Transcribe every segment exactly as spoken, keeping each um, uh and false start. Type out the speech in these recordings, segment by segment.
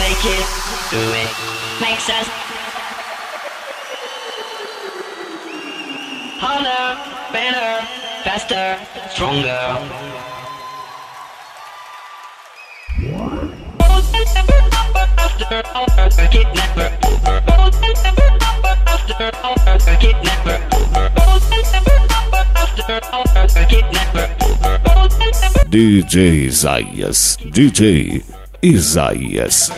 make it, do it, makes us harder, better, faster, stronger. After all, a kidnapper. After all, a kidnapper. After all, a kidnapper. D J Isaias, D J Isaias.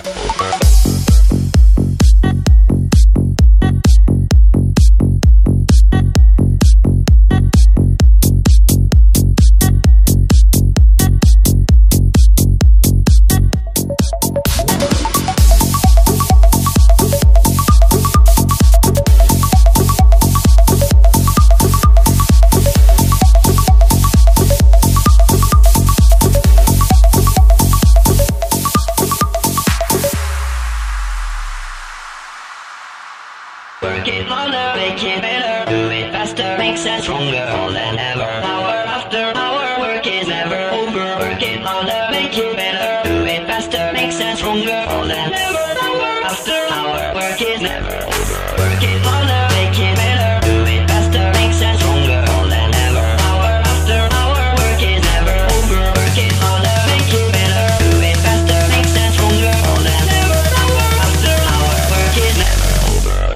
Work it harder, make it better, do it faster, makes us stronger more than ever. Hour after hour, work is never over. Work it harder, make it better, do it faster, makes us stronger more than ever. Hour after hour, work is never over. Work it harder, make it better, do it faster, makes us stronger more than ever. Hour after hour, work is never over. Work it harder, make it better, do it faster, makes us stronger more than ever. Hour after hour, work is never over.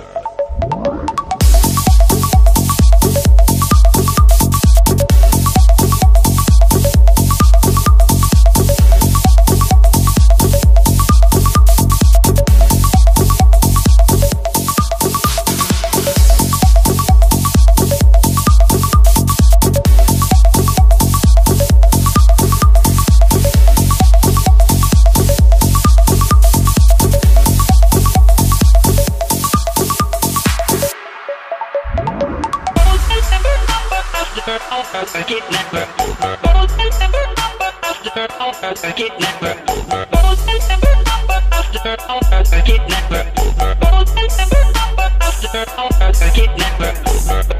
A kidnapper. After all, a kidnapper. After all, a kidnapper. After all, a kidnapper.